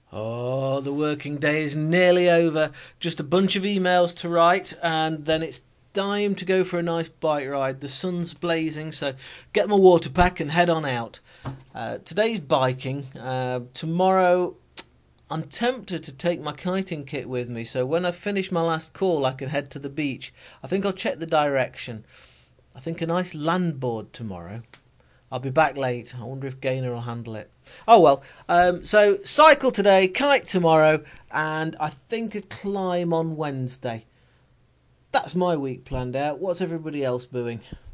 Oh, the working day is nearly over. Just a bunch of emails to write, and then it's time to go for a nice bike ride. The sun's blazing, so get my water pack and head on out. Today's biking. Tomorrow, I'm tempted to take my kiting kit with me, so when I finish my last call, I can head to the beach. I think I'll check the direction. I think a nice landboard tomorrow. I'll be back late. I wonder if Gaynor will handle it. Oh well. So cycle today, kite tomorrow, and I think a climb on Wednesday. That's my week planned out. What's everybody else doing?